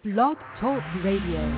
Blog Talk Radio.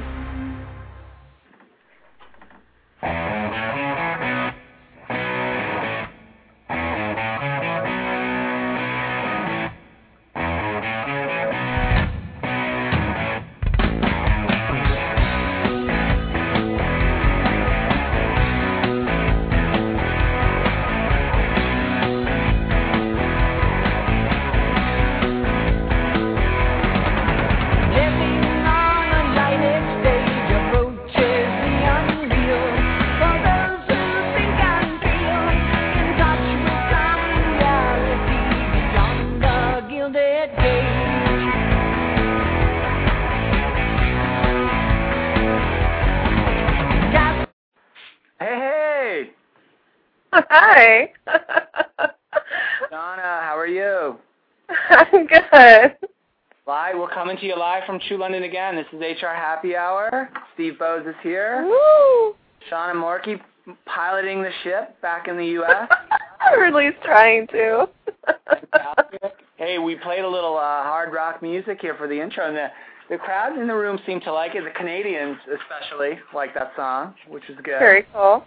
Hi. Donna, how are you? I'm good. Live, we're coming to you live from True London again. This is HR Happy Hour. Steve Bowes is here. Woo! Shauna Morkey piloting the ship back in the U.S. Or at least trying to. Hey, we played a little hard rock music here for the intro, and the crowd in the room seemed to like it. The Canadians especially like that song, which is good. Very cool.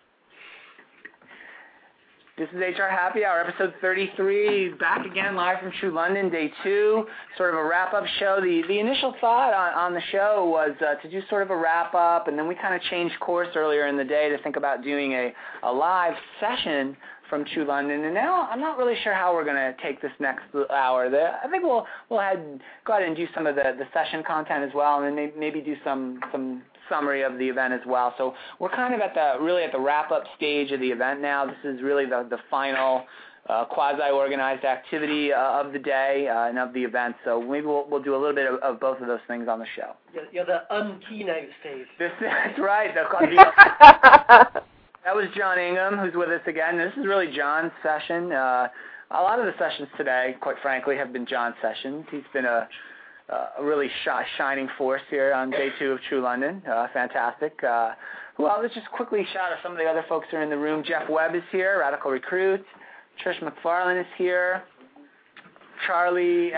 This is HR Happy Hour, episode 33, back again live from True London, day 2, sort of a wrap-up show. The initial thought on the show was to do sort of a wrap-up, and then we kind of changed course earlier in the day to think about doing a live session from True London, and now I'm not really sure how we're going to take this next hour. I think we'll go ahead and do some of the session content as well, and then maybe do some summary of the event as well. So we're kind of at the wrap-up stage of the event now. This is really the final quasi-organized activity of the day and of the event. So maybe we'll do a little bit of both of those things on the show. You're the keynote, Steve. That's right. That was John Ingham, who's with us again. This is really John's session. A lot of the sessions today, quite frankly, have been John's sessions. He's been a really shining force here on day 2 of True London. Fantastic. Well, let's just quickly shout out some of the other folks who are in the room. Jeff Webb is here, Radical Recruit. Trish McFarlane is here. Charlie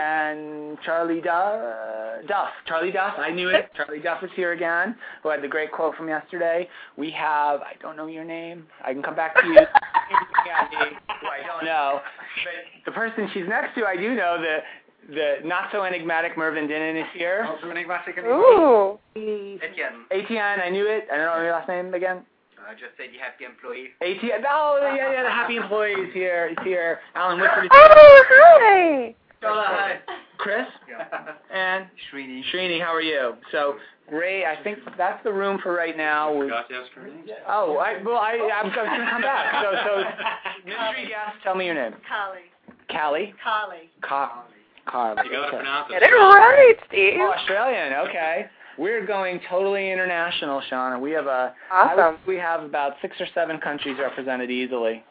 Duff. Charlie Duff, I knew it. Charlie Duff is here again, who had the great quote from yesterday. We have, I don't know your name. I can come back to you. Who I don't know. But the person she's next to, I do know. The not-so-enigmatic Mervyn Dinnan is here. Also enigmatic. Ooh. Etienne, I knew it. I don't know your last name again. I just said you happy employee. Etienne, the happy employee is here. He's here. Alan Whitford is here. Oh, hi. Hi. Chris? Yeah. And? Srini, how are you? So, great. I think that's the room for right now. Forgot to ask her name. Oh, I'm going to come back. So, mystery guest, tell me your name. Callie. Callie? Carly. You gotta pronounce it. Get it right, Steve. Oh, Australian. Okay. We're going totally international, Shauna. We have awesome. We have about 6 or 7 countries represented easily.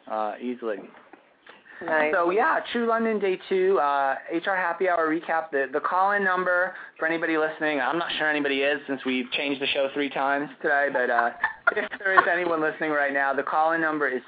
Nice. So yeah, True London Day 2, HR Happy Hour recap. The call-in number for anybody listening. I'm not sure anybody is since we've changed the show 3 times today, but if there is anyone listening right now, the call-in number is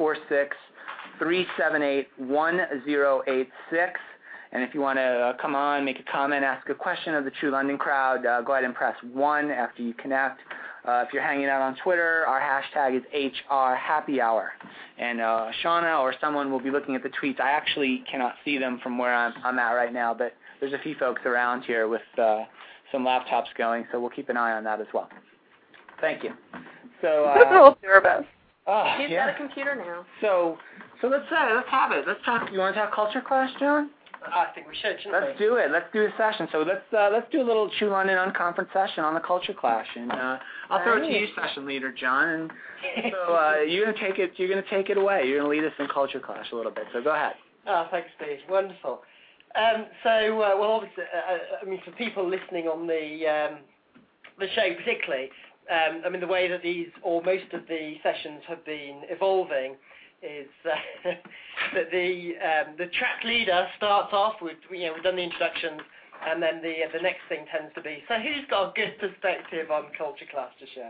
646-378-1086. And if you want to come on, make a comment, ask a question of the True London crowd, go ahead and press 1 after you connect. If you're hanging out on Twitter, our hashtag is HR Happy Hour. And Shauna or someone will be looking at the tweets. I actually cannot see them from where I'm at right now, but there's a few folks around here with some laptops going, so we'll keep an eye on that as well. Thank you. So we'll do our best. He's got a computer now. So let's have it. Let's talk. You want to talk culture class, John? I think we should, shouldn't we? Let's do it. Let's do a session. So let's do a little True London Unconference session on the Culture Clash, and I'll throw it to you, session leader John. And so you're gonna take it. You're gonna take it away. You're gonna lead us in Culture Clash a little bit. So go ahead. Oh, thanks, Steve. Wonderful. Well, obviously, I mean, for people listening on the show particularly, I mean, the way that these or most of the sessions have been evolving is that the track leader starts off with, we've done the introductions, and then the next thing tends to be, so who's got a good perspective on Culture Clash to share?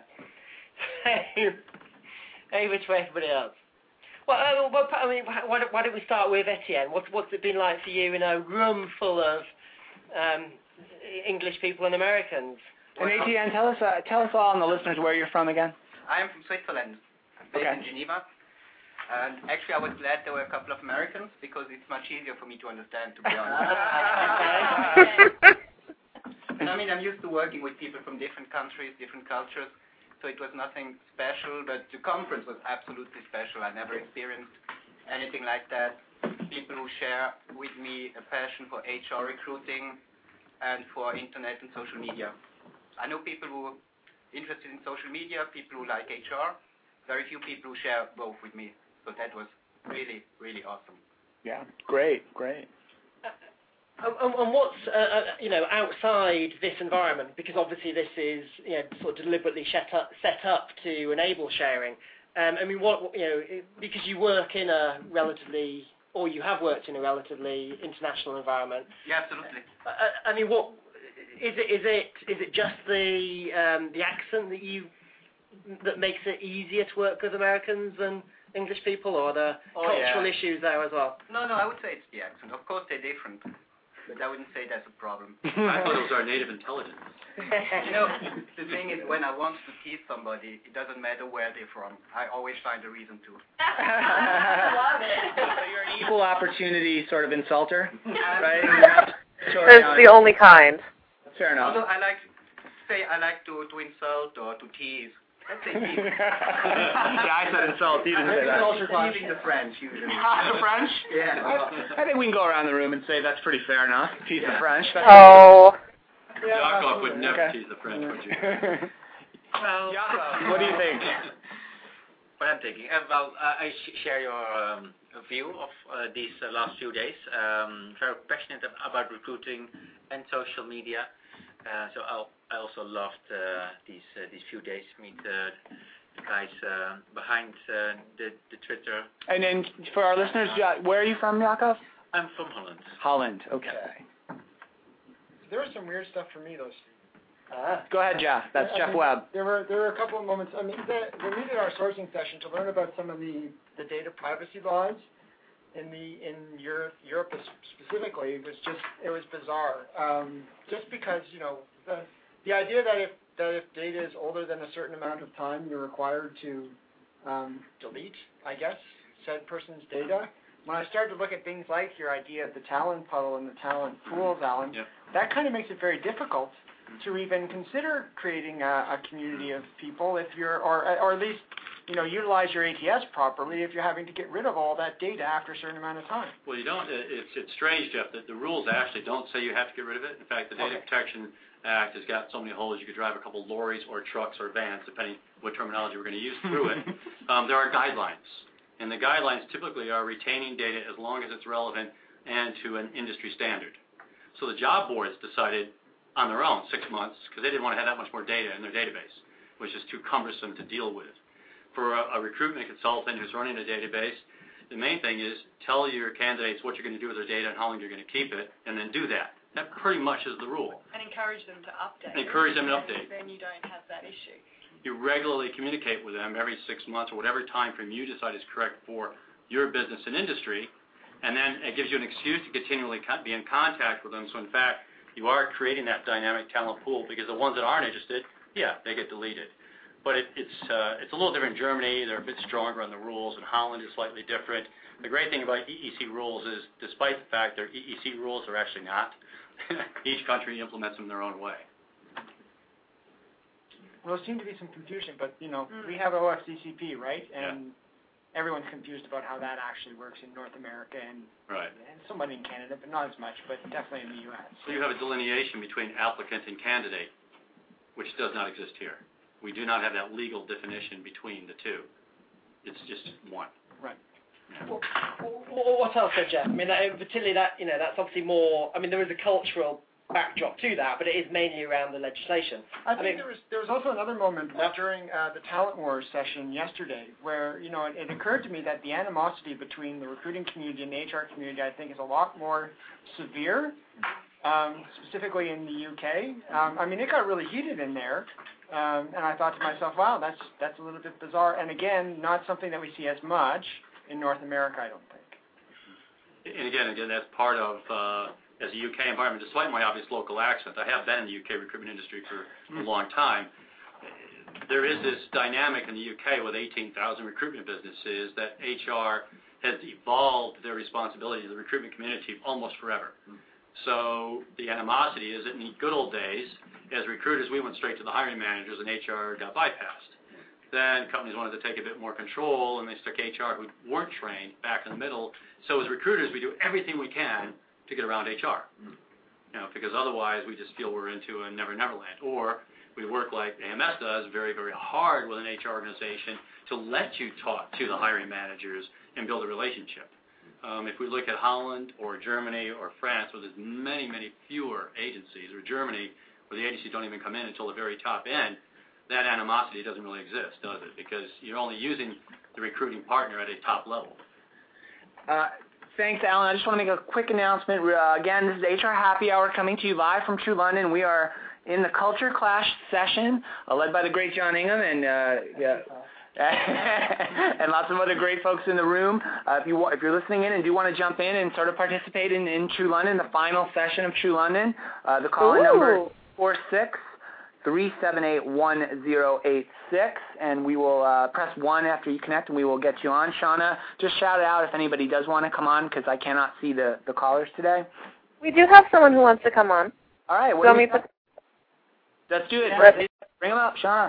Hey, which way everybody else? Well, I mean, why don't we start with Etienne? What's it been like for you in a room full of English people and Americans. And Etienne, tell us all and the listeners where you're from again. I am from Switzerland. I'm based in Geneva. And actually, I was glad there were a couple of Americans because it's much easier for me to understand, to be honest. And I mean, I'm used to working with people from different countries, different cultures, so it was nothing special, but the conference was absolutely special. I never experienced anything like that. People who share with me a passion for HR recruiting and for internet and social media. I know people who are interested in social media, people who like HR, very few people who share both with me. So that was really, really awesome. Yeah, great. And what's outside this environment? Because obviously this is sort of deliberately set up to enable sharing. I mean, because you work in a relatively, or you have worked in a relatively international environment. Yeah, absolutely. I mean, what is it? Is it just the accent that makes it easier to work with Americans than English people, or the cultural issues there as well? No, I would say it's the accent. Of course, they're different, but I wouldn't say that's a problem. I thought it was our native intelligence. The thing is, when I want to tease somebody, it doesn't matter where they're from. I always find a reason to. Love it. So you're an equal opportunity sort of insulter, right? It's the only kind. Fair enough. Although I like to insult or to tease. Let's say tease. Yeah, I said insult. You didn't say that. Teasing the French usually. The French? Yeah. I think we can go around the room and say that's pretty fair enough. Tease the French. Oh. Yakov would never tease the French, would you? Yakov, what do you think? What I'm thinking, I share your view of these last few days. Very passionate about recruiting and social media. So I also loved these few days. Meet the guys behind the Twitter. And then for our listeners, where are you from, Yakov? I'm from Holland. Holland, okay. There was some weird stuff for me, though, Steve. Go ahead, Jeff. That's Jeff Webb. There were a couple of moments. I mean, when we did our sourcing session to learn about some of the data privacy laws in Europe specifically, it was bizarre. Just because the idea that if data is older than a certain amount of time, you're required to delete, I guess, said person's data. When I started to look at things like your idea of the talent puddle and the talent pools, Alan, that kind of makes it very difficult to even consider creating a community of people if you're, or at least, utilize your ATS properly if you're having to get rid of all that data after a certain amount of time. Well, you don't. It's strange, Jeff, that the rules actually don't say you have to get rid of it. In fact, the Data Protection Act has got so many holes you could drive a couple lorries or trucks or vans, depending what terminology we're going to use through it. There are guidelines. And the guidelines typically are retaining data as long as it's relevant and to an industry standard. So the job boards decided on their own 6 months, because they didn't want to have that much more data in their database, which is too cumbersome to deal with. For a recruitment consultant who's running a database, the main thing is tell your candidates what you're going to do with their data and how long you're going to keep it, and then do that. That pretty much is the rule. And encourage them to update. Encourage them to update. Then you don't have that issue. You regularly communicate with them every 6 months or whatever time frame you decide is correct for your business and industry, and then it gives you an excuse to continually be in contact with them. So in fact, you are creating that dynamic talent pool, because the ones that aren't interested, they get deleted. But it's a little different in Germany. They're a bit stronger on the rules, and Holland is slightly different. The great thing about EEC rules is, despite the fact they're EEC rules, they're actually not. Each country implements them their own way. Well, there seemed to be some confusion, but, we have OFCCP, right? And everyone's confused about how that actually works in North America and somewhat in Canada, but not as much, but definitely in the U.S. So you have a delineation between applicant and candidate, which does not exist here. We do not have that legal definition between the two. It's just one. Right. Well, what else, Jeff? I mean, particularly that's obviously more. I mean, there is a cultural backdrop to that, but it is mainly around the legislation. I think there was also another moment during the Talent Wars session yesterday where it occurred to me that the animosity between the recruiting community and the HR community, I think, is a lot more severe, specifically in the UK. I mean, it got really heated in there. And I thought to myself, wow, that's a little bit bizarre. And again, not something that we see as much in North America, I don't think. And again, that's part of as a UK environment, despite my obvious local accent. I have been in the UK recruitment industry for a long time. There is this dynamic in the UK with 18,000 recruitment businesses that HR has evolved their responsibility to the recruitment community almost forever. So the animosity is that in the good old days, as recruiters, we went straight to the hiring managers and HR got bypassed. Then companies wanted to take a bit more control and they stuck HR who weren't trained back in the middle. So as recruiters, we do everything we can to get around HR. Because otherwise we just feel we're into a never-never land. Or we work like AMS does very, very hard with an HR organization to let you talk to the hiring managers and build a relationship. If we look at Holland or Germany or France, where there's many, many fewer agencies, or Germany, where the agencies don't even come in until the very top end, that animosity doesn't really exist, does it? Because you're only using the recruiting partner at a top level. Thanks, Alan. I just want to make a quick announcement. Again, this is HR Happy Hour coming to you live from True London. We are in the Culture Clash session, led by the great John Ingham and and lots of other great folks in the room. If you're listening in and do want to jump in and sort of participate in True London, the final session of True London, the call-in number is 46-378-1086, and we will press 1 after you connect, and we will get you on. Shauna, just shout it out if anybody does want to come on, because I cannot see the callers today. We do have someone who wants to come on. All right. Let's do it. Bring them up, Shauna.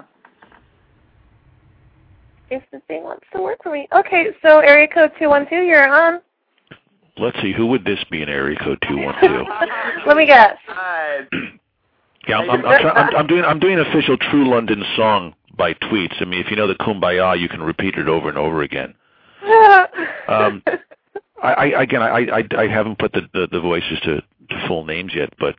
If the thing wants to work for me. Okay, so area code 212, you're on. Let's see, who would this be in area code 212? Let me guess. Yeah, I'm doing an official True London song by tweets. I mean, if you know the Kumbaya, you can repeat it over and over again. I haven't put the voices to full names yet, but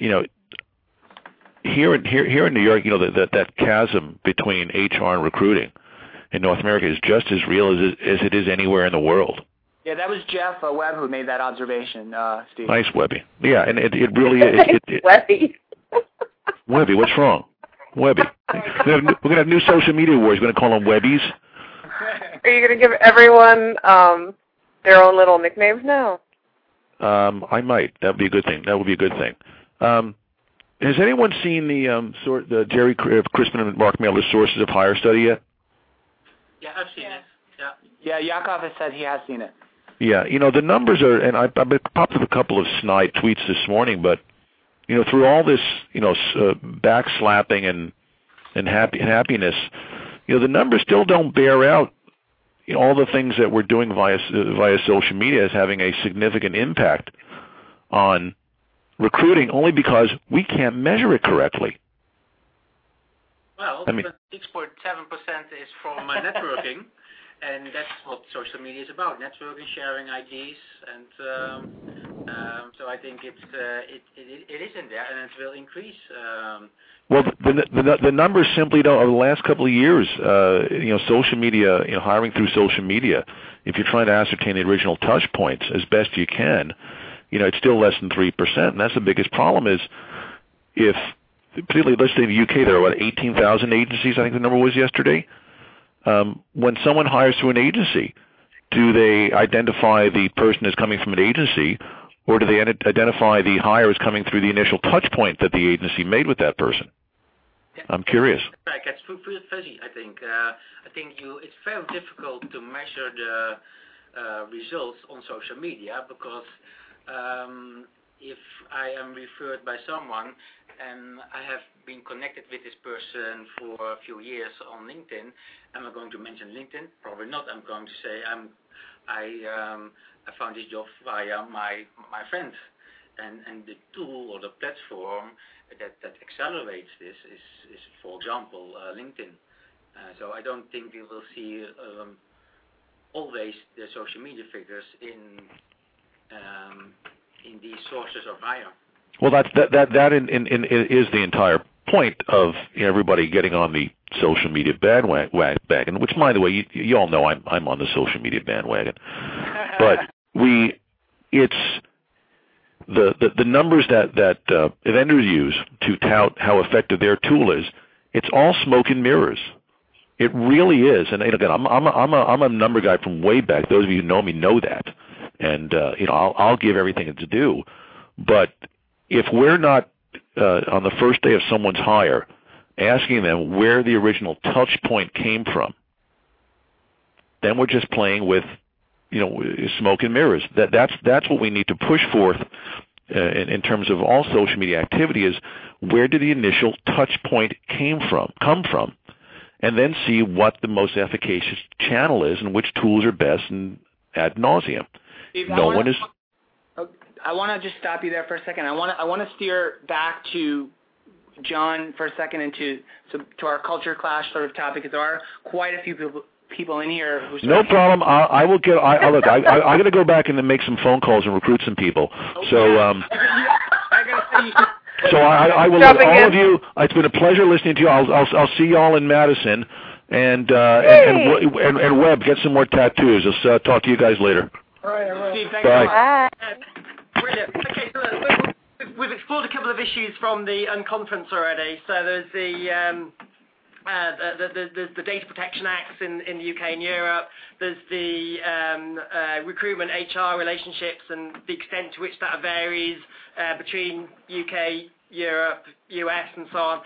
here in New York, that chasm between HR and recruiting in North America is just as real as it is anywhere in the world. Yeah, that was Jeff Webb who made that observation, Steve. Nice, Webby. Yeah, and it really is. Webby. Webby, what's wrong? Webby. We're going to have new social media wars. We're going to call them Webbies. Are you going to give everyone their own little nicknames now? I might. That would be a good thing. Has anyone seen the Jerry Crispin and Mark Mailer's Sources of Hire study yet? Yeah, I've seen it. Yeah, Yakov has said he has seen it. Yeah, the numbers are, and I popped up a couple of snide tweets this morning, but through all this, backslapping and happiness, the numbers still don't bear out all the things that we're doing via social media as having a significant impact on recruiting, only because we can't measure it correctly. Well, 6.7% is from networking, and that's what social media is about: networking, sharing IDs, and so I think it is in there, and it will increase. Well, the numbers simply don't. Over the last couple of years, social media, hiring through social media, if you're trying to ascertain the original touch points as best you can, it's still less than 3%, and that's the biggest problem. Is if particularly, let's say in the UK, there are 18,000 agencies, I think the number was yesterday. When someone hires through an agency, do they identify the person as coming from an agency, or do they identify the hire as coming through the initial touch point that the agency made with that person? I'm curious. It gets fuzzy, I think. It's very difficult to measure the results on social media because if I am referred by someone and I have been connected with this person for a few years on LinkedIn, am I going to mention LinkedIn? Probably not. I'm going to say I found this job via my friend, and the tool or the platform that accelerates this is for example, LinkedIn. So I don't think we will see always the social media figures in these sources of hire. Well, that is the entire point of everybody getting on the social media bandwagon. Which, by the way, you all know I'm on the social media bandwagon. But it's the numbers that vendors use to tout how effective their tool is. It's all smoke and mirrors. It really is. And again, I'm a number guy from way back. Those of you who know me know that. And I'll give everything it's due. But if we're not on the first day of someone's hire asking them where the original touch point came from, then we're just playing with, smoke and mirrors. That's what we need to push forth in terms of all social media activity is where did the initial touch point come from, and then see what the most efficacious channel is and which tools are best and ad nauseum. I want to just stop you there for a second. I want to steer back to John for a second and to our culture clash sort of topic, because there are quite a few people in here who. No problem. I will get. Look, I'm going to go back and then make some phone calls and recruit some people. So. So I will let all of you. It's been a pleasure listening to you. I'll see y'all in Madison, and Webb, get some more tattoos. I'll talk to you guys later. All right, all right. Steve, thanks Bye. Brilliant. Okay, so we've explored a couple of issues from the unconference already. So there's the Data Protection Acts in the UK and Europe. There's the recruitment HR relationships and the extent to which that varies between UK, Europe, US, and so on.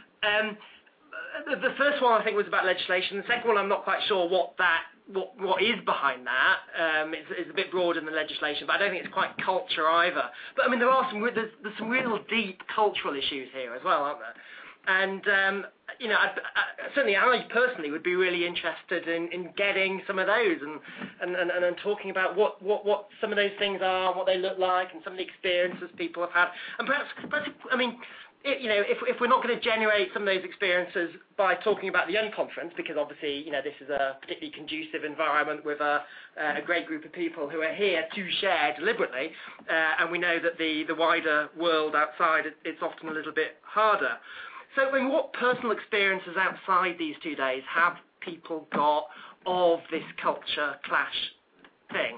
The first one I think was about legislation. The second one I'm not quite sure what is behind that. It's a bit broader than the legislation, but I don't think it's quite culture either. But I mean, there's some real deep cultural issues here as well, aren't there? And certainly I personally would be really interested in getting some of those and talking about what some of those things are, what they look like, and some of the experiences people have had. And perhaps I mean, if we're not going to generate some of those experiences by talking about the unconference, because obviously this is a particularly conducive environment with a great group of people who are here to share deliberately, and we know that the wider world outside it's often a little bit harder. So, I mean, what personal experiences outside these 2 days have people got of this culture clash thing?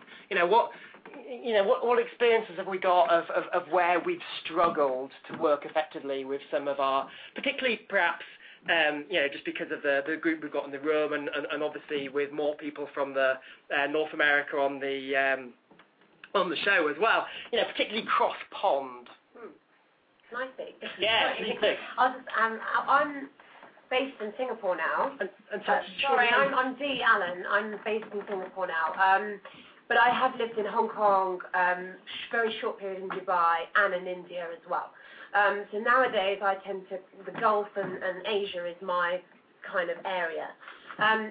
What experiences have we got of where we've struggled to work effectively with some of our, particularly perhaps, just because of the group we've got in the room, and obviously with more people from the North America on the show as well, particularly cross pond. Can I speak? Yeah, you do. I'm based in Singapore now. Sorry, I'm Dee Allen. I'm based in Singapore now. But I have lived in Hong Kong, very short period in Dubai, and in India as well. So nowadays I tend to, the Gulf and Asia is my kind of area. And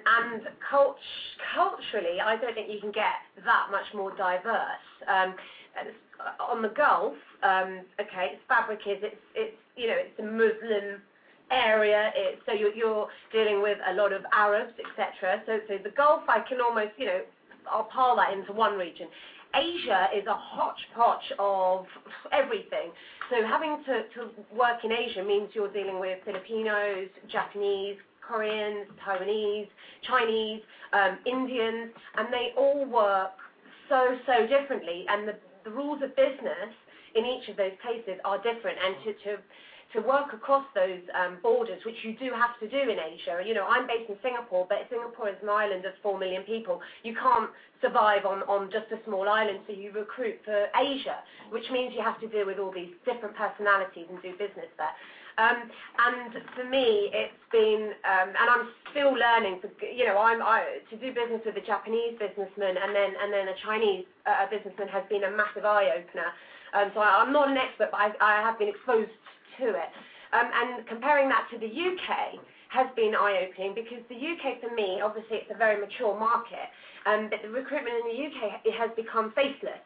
culturally, I don't think you can get that much more diverse. On the Gulf, its fabric is it's a Muslim area. So you're dealing with a lot of Arabs, etc. So the Gulf, I can almost I'll pile that into one region. Asia is a hodgepodge of everything. So having to work in Asia means you're dealing with Filipinos, Japanese, Koreans, Taiwanese, Chinese, Indians, and they all work so differently, and the rules of business in each of those places are different, and to work across those borders, which you do have to do in Asia. I'm based in Singapore, but Singapore is an island of 4 million people. You can't survive on just a small island, so you recruit for Asia, which means you have to deal with all these different personalities and do business there. And for me, it's been, and I'm still learning. To do business with a Japanese businessman and then a Chinese businessman has been a massive eye opener. So I'm not an expert, but I have been exposed to it. And comparing that to the UK has been eye-opening, because the UK, for me, obviously it's a very mature market, but the recruitment in the UK, it has become faceless.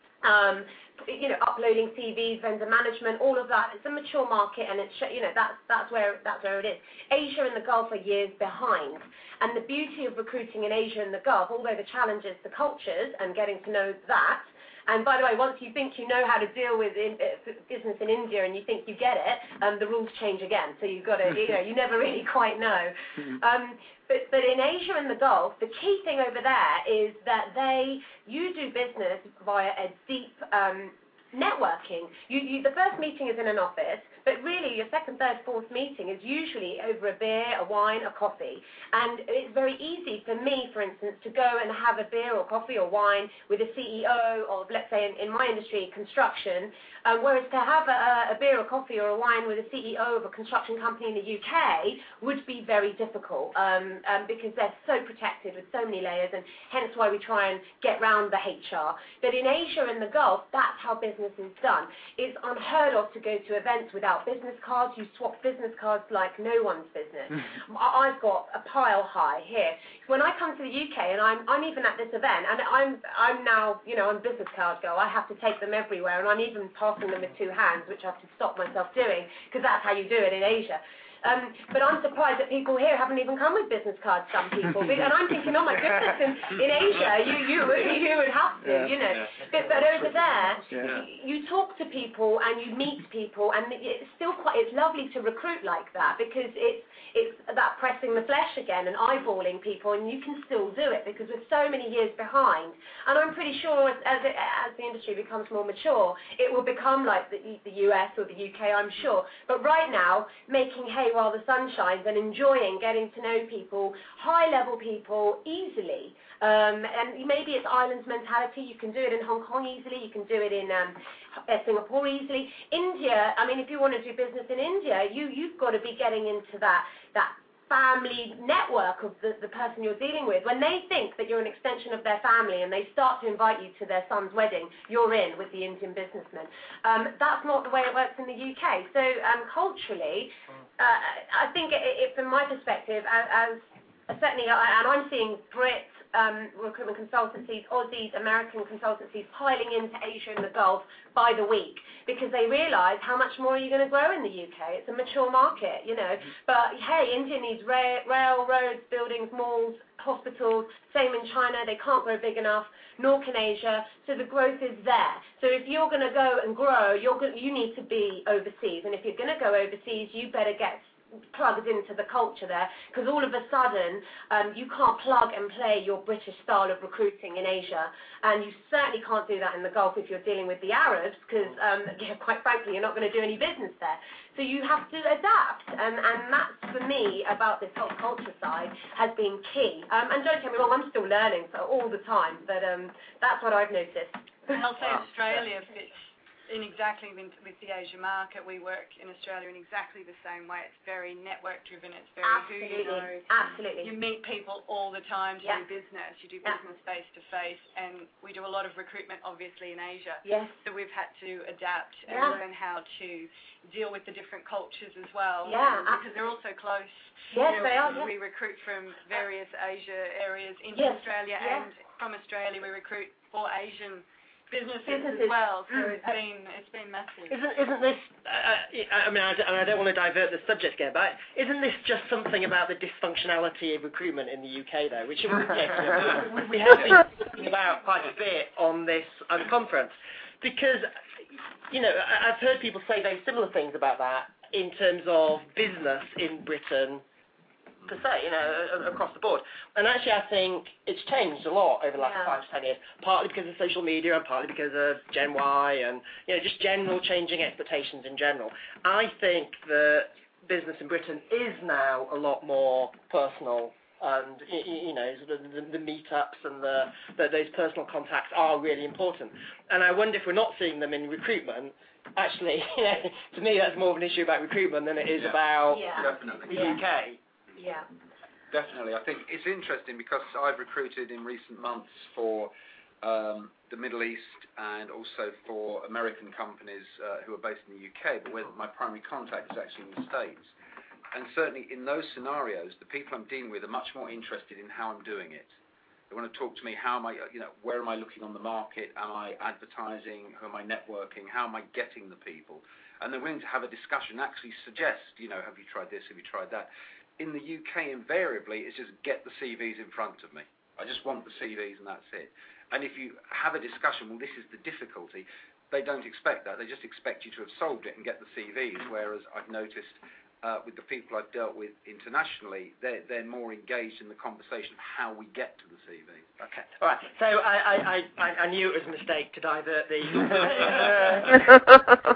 Uploading CVs, vendor management, all of that. It's a mature market, and it's that's where it is. Asia and the Gulf are years behind, and the beauty of recruiting in Asia and the Gulf, although the challenge is the cultures and getting to know that. And by the way, once you think you know how to deal with business in India and you think you get it, the rules change again. So you've got to, you never really quite know. But in Asia and the Gulf, the key thing over there is that you do business via a deep networking. The first meeting is in an office, but really your second, third, fourth meeting is usually over a beer, a wine, a coffee. And it's very easy for me, for instance, to go and have a beer or coffee or wine with a CEO of, let's say, in my industry, construction, whereas to have a beer or coffee or a wine with a CEO of a construction company in the UK would be very difficult because they're so protected with so many layers, and hence why we try and get round the HR. But in Asia and the Gulf, that's how business is done. It's unheard of to go to events without business cards. You swap business cards like no one's business. I've got a pile high here. When I come to the UK, and I'm even at this event, and I'm now, I'm a business card girl. I have to take them everywhere, and I'm even passing them with two hands, which I have to stop myself doing, because that's how you do it in Asia. But I'm surprised that people here haven't even come with business cards, some people. And I'm thinking, oh my goodness, in Asia, you would have to, But over there, you talk to people and you meet people, and it's still it's lovely to recruit like that, because it's that pressing the flesh again and eyeballing people, and you can still do it because we're so many years behind. And I'm pretty sure as the industry becomes more mature, it will become like the US or the UK, I'm sure. But right now, making hay while the sun shines and enjoying getting to know people, high-level people, easily. And maybe it's islands mentality. You can do it in Hong Kong easily. You can do it in Singapore easily. India, if you want to do business in India, you've got to be getting into that family network of the person you're dealing with. When they think that you're an extension of their family and they start to invite you to their son's wedding, you're in with the Indian businessman. That's not the way it works in the UK. So culturally, I think from my perspective, as certainly, and I'm seeing Brits, recruitment consultancies, Aussies, American consultancies piling into Asia and the Gulf by the week, because they realise how much more are you going to grow in the UK. It's a mature market, But hey, India needs rail, roads, buildings, malls, hospitals. Same in China, they can't grow big enough, nor can Asia. So the growth is there. So if you're going to go and grow, you need to be overseas. And if you're going to go overseas, you better get plugged into the culture there, because all of a sudden you can't plug and play your British style of recruiting in Asia, and you certainly can't do that in the Gulf if you're dealing with the Arabs, because quite frankly you're not going to do any business there. So you have to adapt, and that's for me about this whole culture side has been key. And don't get me wrong, I'm still learning all the time, but that's what I've noticed. And also Australia fits in exactly with the Asia market. We work in Australia in exactly the same way. It's very network driven. It's very who you know. Absolutely. You meet people all the time to do business. You do business face to face, and we do a lot of recruitment obviously in Asia. Yes. So we've had to adapt and learn how to deal with the different cultures as well. Yeah. Because they're all so close. Yes, they are. We recruit from various Asia areas into Australia, and from Australia we recruit for Asian businesses as well, so it's been massive. Isn't this? I don't want to divert the subject again, but isn't this just something about the dysfunctionality of recruitment in the UK, though, which we have been talking about quite a bit on this conference, because I've heard people say very similar things about that in terms of business in Britain per se, across the board. And actually I think it's changed a lot over the last 5 to 10 years, partly because of social media and partly because of Gen Y and just general changing expectations in general. I think that business in Britain is now a lot more personal, and sort of the meetups and those personal contacts are really important. And I wonder if we're not seeing them in recruitment. Actually, to me that's more of an issue about recruitment than it is about the UK. Yeah. Definitely. I think it's interesting because I've recruited in recent months for the Middle East and also for American companies who are based in the UK, but where my primary contact is actually in the States. And certainly in those scenarios, the people I'm dealing with are much more interested in how I'm doing it. They want to talk to me, how am I, where am I looking on the market? Am I advertising? Who am I networking? How am I getting the people? And they're willing to have a discussion, actually suggest, have you tried this? Have you tried that? In the UK, invariably, it's just get the CVs in front of me. I just want the CVs and that's it. And if you have a discussion, well, this is the difficulty, they don't expect that. They just expect you to have solved it and get the CVs, whereas I've noticed with the people I've dealt with internationally, they're more engaged in the conversation of how we get to the CVs. Okay, all right. So I knew it was a mistake to divert the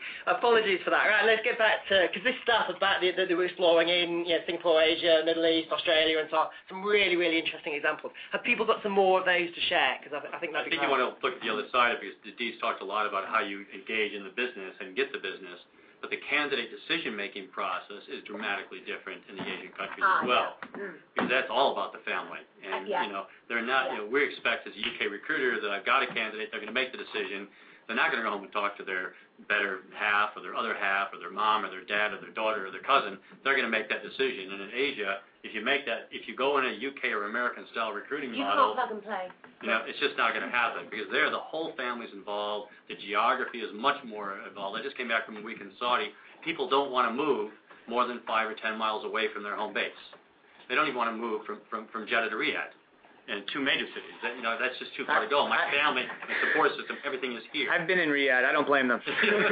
Apologies for that. Right, let's get back to, because this stuff about that they were exploring in Singapore, Asia, Middle East, Australia, and so on. Some really, really interesting examples. Have people got some more of those to share? Because I think that'd be great. you want to look at the other side of it, because Dee's talked a lot about how you engage in the business and get the business, but the candidate decision-making process is dramatically different in the Asian countries as well, because that's all about the family. And, they're not, we expect as a UK recruiter that I've got a candidate, they're going to make the decision. They're not going to go home and talk to their better half or their other half or their mom or their dad or their daughter or their cousin. They're going to make that decision. And in Asia, if you go in a UK or American style recruiting model, you can't plug and play. It's just not going to happen, because there the whole family's involved. The geography is much more involved. I just came back from a week in Saudi. People don't want to move more than 5 or 10 miles away from their home base. They don't even want to move from Jeddah to Riyadh. And 2 major cities. That's just too far to go. My family, the support system, everything is here. I've been in Riyadh. I don't blame them.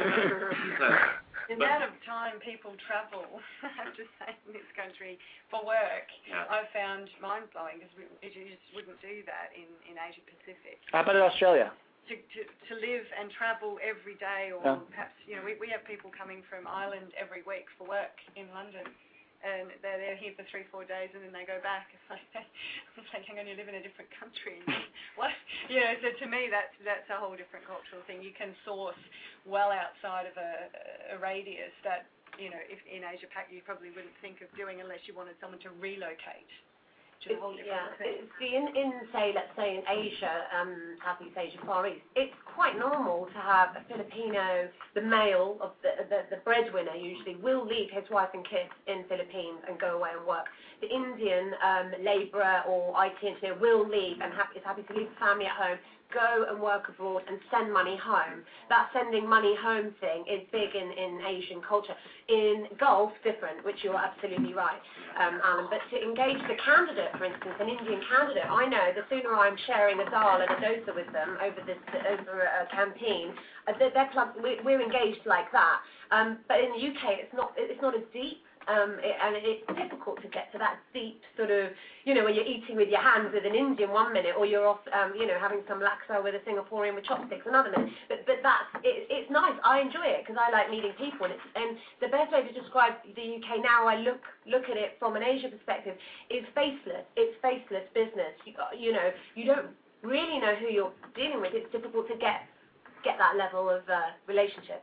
The amount of time people travel, I have to say, in this country for work, I've found mind-blowing, because you just wouldn't do that in Asia Pacific. How about in Australia? To live and travel every day, or perhaps, we have people coming from Ireland every week for work in London. And they're here for 3-4 days, and then they go back. It's like, hang on, you live in a different country. What? So to me, that's a whole different cultural thing. You can source well outside of a radius that, if in Asia Pac you probably wouldn't think of doing unless you wanted someone to relocate. To a whole different thing. See, let's say in Asia, Southeast Asia, Far East, it's quite normal to have a Filipino, the male of the breadwinner usually, will leave his wife and kids in Philippines and go away and work. The Indian labourer or IT engineer will leave and is happy to leave the family at home, go and work abroad and send money home. That sending money home thing is big in Asian culture. In Gulf, different, which you're absolutely right, Alan. But to engage the candidate, for instance, an Indian candidate, I know the sooner I'm sharing a dal and a dosa with them over a canteen, we're engaged like that. But in the UK, it's not as deep. And it's difficult to get to that deep sort of, when you're eating with your hands with an Indian 1 minute, or you're off, having some laksa with a Singaporean with chopsticks another minute. But it's nice. I enjoy it because I like meeting people, and the best way to describe the UK now, I look at it from an Asia perspective, is faceless. It's faceless business. You don't really know who you're dealing with. It's difficult to get that level of relationship.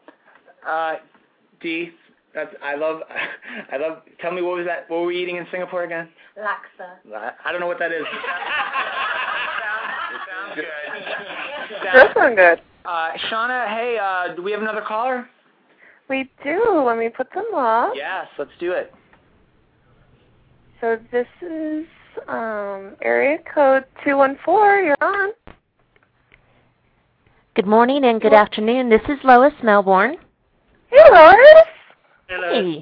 Dee, I love. Tell me, what was that? What were we eating in Singapore again? Laksa. I don't know what that is. Sounds good. Does sound good. Shauna, hey, do we have another caller? We do. Let me put them up. Yes, let's do it. So this is area code 214. You're on. Good morning and good afternoon. This is Lois Melbourne. Hey, Lois. Hey.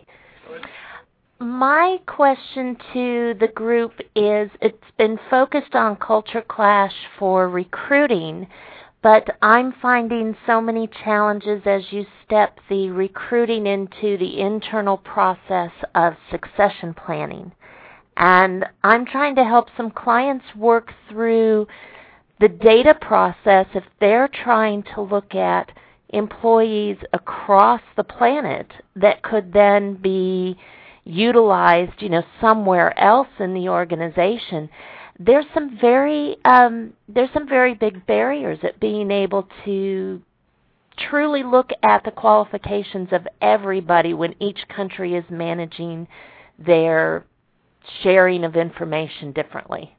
My question to the group is, it's been focused on culture clash for recruiting, but I'm finding so many challenges as you step the recruiting into the internal process of succession planning. And I'm trying to help some clients work through the data process if they're trying to look at employees across the planet that could then be utilized, somewhere else in the organization. There's some very big barriers at being able to truly look at the qualifications of everybody when each country is managing their sharing of information differently.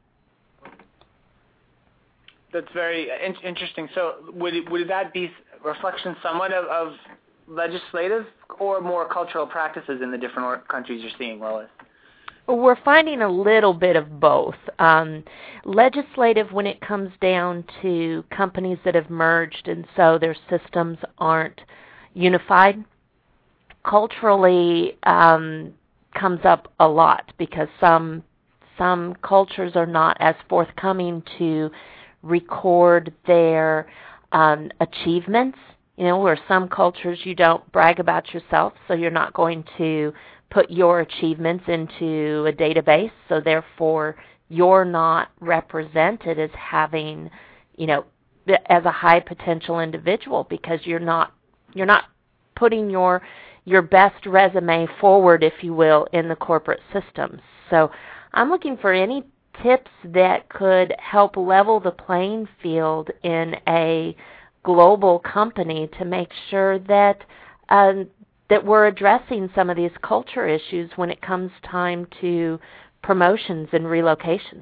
That's very interesting. So would that be reflection somewhat of legislative or more cultural practices in the different countries you're seeing, Lois? We're finding a little bit of both. Legislative when it comes down to companies that have merged and so their systems aren't unified. Culturally comes up a lot because some cultures are not as forthcoming to record their achievements. Where some cultures you don't brag about yourself, so you're not going to put your achievements into a database, so therefore you're not represented as having, as a high potential individual because you're not putting your best resume forward, if you will, in the corporate systems. So I'm looking for any tips that could help level the playing field in a global company to make sure that that we're addressing some of these culture issues when it comes time to promotions and relocations.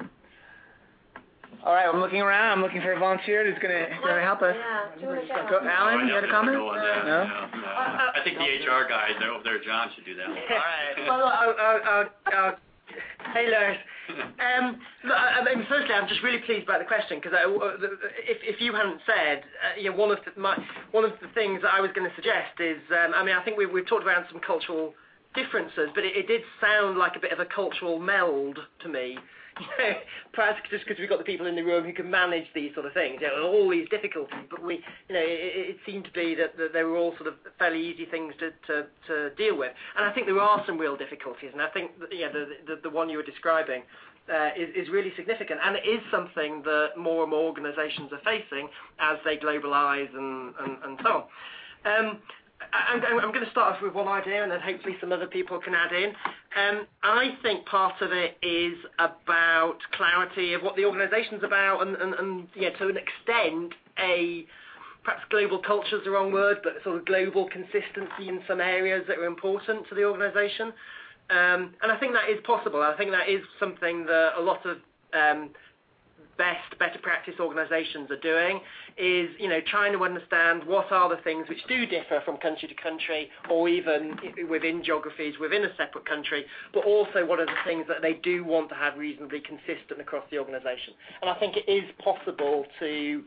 All right, I'm looking around. I'm looking for a volunteer who's going to help us. Yeah. Go, Alan, you had a comment? No? I think the HR guys over there, John, should do that one. All right. Well, hey, Lars. Firstly, I'm just really pleased about the question because if you hadn't said, one of the things that I was going to suggest is, I think we've talked about some cultural differences, but it did sound like a bit of a cultural meld to me. Perhaps just because we've got the people in the room who can manage these sort of things, all these difficulties, but it seemed to be that they were all sort of fairly easy things to deal with. And I think there are some real difficulties, and I think the one you were describing is really significant, and it is something that more and more organisations are facing as they globalise and so on. I'm going to start off with one idea, and then hopefully some other people can add in. I think part of it is about clarity of what the organisation's about, and to an extent, perhaps global culture is the wrong word, but sort of global consistency in some areas that are important to the organisation. And I think that is possible. I think that is something that a lot of better practice organisations are doing, is trying to understand what are the things which do differ from country to country, or even within geographies within a separate country, but also what are the things that they do want to have reasonably consistent across the organisation. And I think it is possible to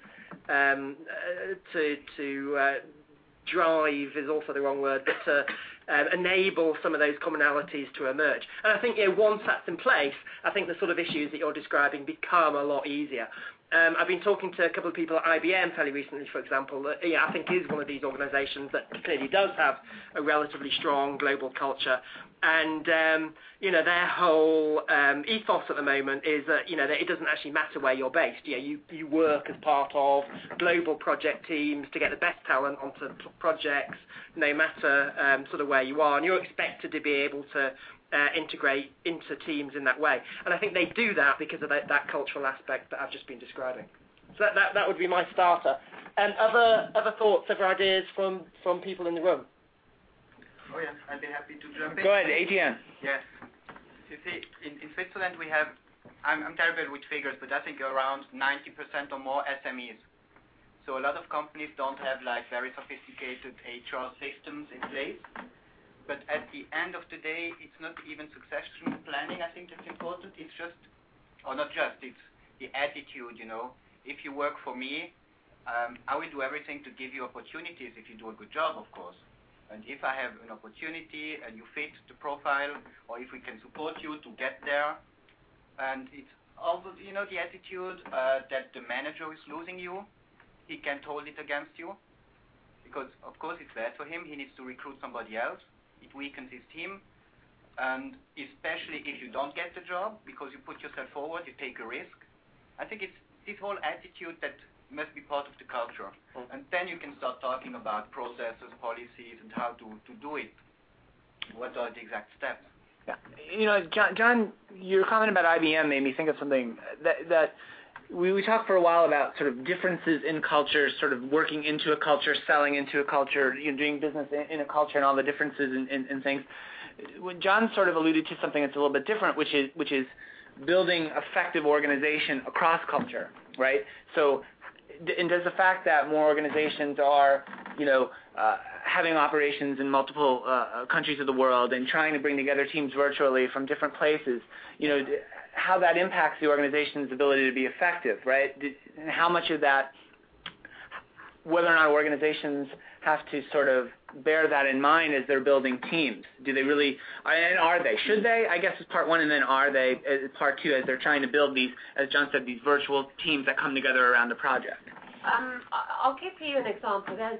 drive is also the wrong word, but to enable some of those commonalities to emerge. And I think once that's in place, I think the sort of issues that you're describing become a lot easier. I've been talking to a couple of people at IBM fairly recently, for example, that I think is one of these organisations that clearly does have a relatively strong global culture. And, their whole ethos at the moment is that, that it doesn't actually matter where you're based. You work as part of global project teams to get the best talent onto projects, no matter sort of where you are. And you're expected to be able to integrate into teams in that way. And I think they do that because of that cultural aspect that I've just been describing. So that would be my starter. Other thoughts, other ideas from people in the room? Oh yeah, I'd be happy to jump in. Go ahead, Adrian. Yes. You see, in Switzerland we have, I'm terrible with figures, but I think around 90% or more SMEs. So a lot of companies don't have very sophisticated HR systems in place. But at the end of the day, it's not even succession planning, I think that's important. It's just, or not just, it's the attitude, If you work for me, I will do everything to give you opportunities if you do a good job, of course. And if I have an opportunity and you fit the profile, or if we can support you to get there, and it's also, the attitude that the manager is losing you, he can't hold it against you, because of course it's bad for him. He needs to recruit somebody else. It weakens his team, and especially if you don't get the job because you put yourself forward, you take a risk. I think it's this whole attitude that must be part of the culture, and then you can start talking about processes, policies, and how to do it. What are the exact steps? Yeah, John, your comment about IBM made me think of something that we talked for a while about sort of differences in culture, sort of working into a culture, selling into a culture, doing business in a culture, and all the differences in things. When John sort of alluded to something that's a little bit different, which is building effective organization across culture, right? So, and does the fact that more organizations are, having operations in multiple countries of the world and trying to bring together teams virtually from different places, how that impacts the organization's ability to be effective, right? And how much of that, whether or not organizations have to sort of bear that in mind as they're building teams. Do they really, and are they? Should they? I guess it's part one, and then are they, part two, as they're trying to build these, as John said, these virtual teams that come together around the project? I'll give you an example. There's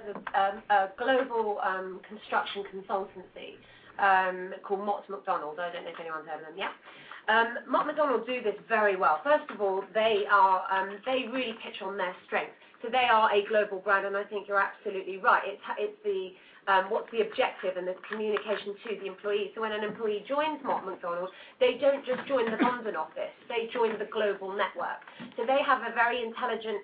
a global construction consultancy called Mott MacDonald. I don't know if anyone's heard of them. Yeah. Mott MacDonald do this very well. First of all, they really pitch on their strengths. So they are a global brand, and I think you're absolutely right. It's the what's the objective and the communication to the employee. So when an employee joins Mott MacDonald, they don't just join the London office, they join the global network. So they have a very intelligent